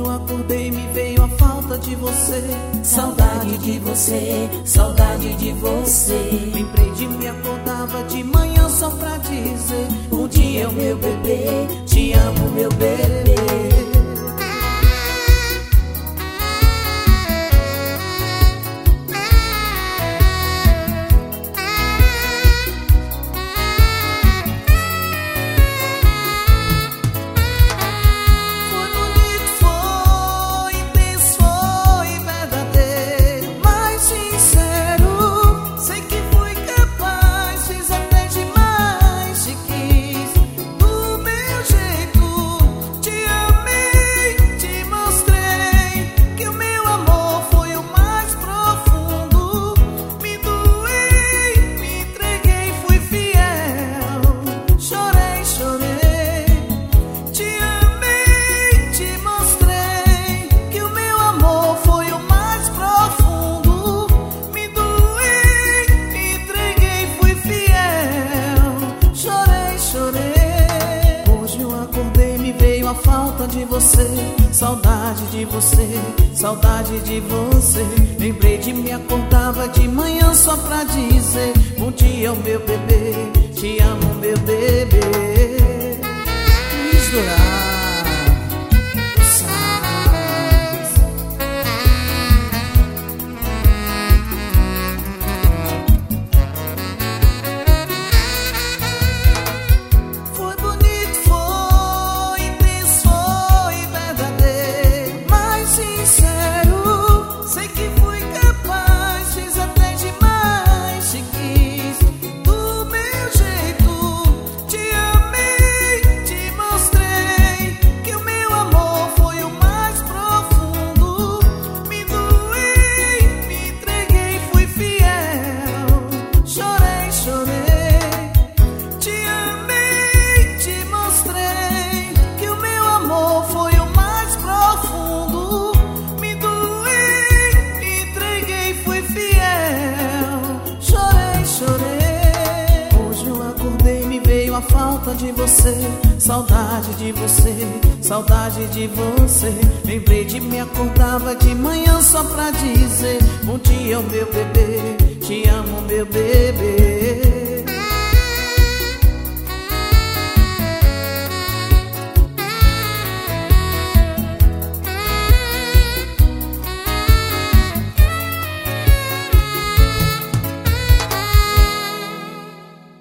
eu acordei me veio a falta de você. Saudade de você, saudade de você. Lembrei de me acordava de manhã só pra dizer: bom dia, meu bebê, te amo, meu bebê. A falta de você, saudade de você, saudade de você. Lembrei de me acordava de manhã só pra dizer: bom dia, meu bebê, te amo, meu bebê. Misturar a falta de você, saudade de você, saudade de você. Lembrei de me acordava de manhã só pra dizer: bom dia, meu bebê, te amo, meu bebê.